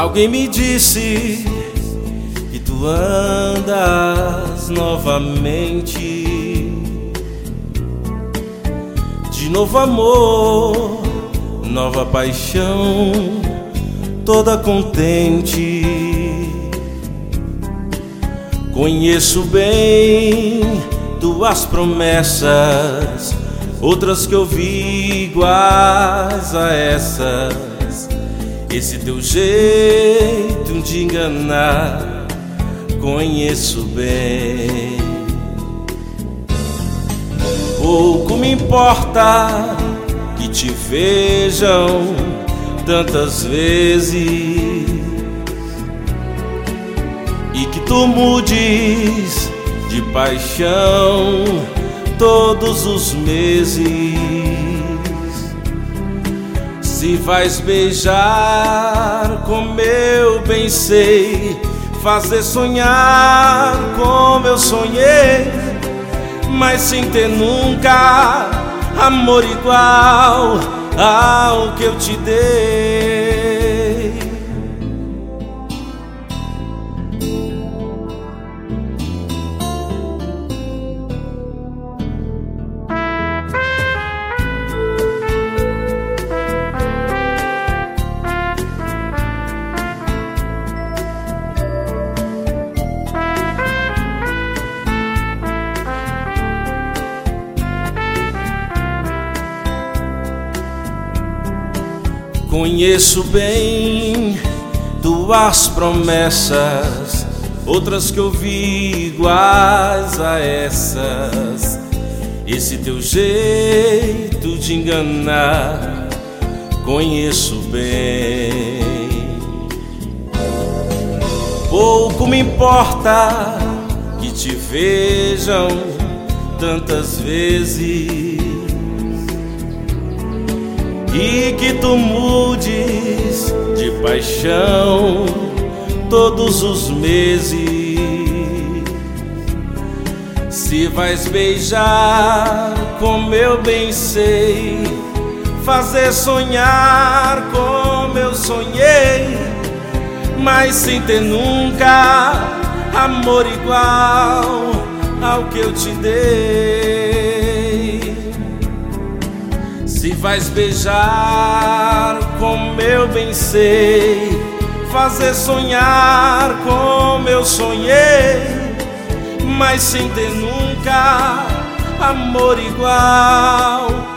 Alguém me disse que tu andas novamente, de novo amor, nova paixão, toda contente. Conheço bem tuas promessas, outras que eu vi iguais a essas. Esse teu jeito de enganar, conheço bem. Pouco me importa que te vejam tantas vezes e que tu mudes de paixão todos os meses. Se vais beijar como eu bem sei, fazer sonhar como eu sonhei, mas sem ter nunca amor igual ao que eu te dei. Conheço bem tuas promessas, outras que eu vi iguais a essas. Esse teu jeito de enganar, conheço bem. Pouco me importa que te vejam tantas vezes e que tu mudes de paixão todos os meses. Se vais beijar como eu bem sei, fazer sonhar como eu sonhei, mas sem ter nunca amor igual ao que eu te dei. Se vais beijar como eu bem sei, fazer sonhar como eu sonhei, mas sem ter nunca amor igual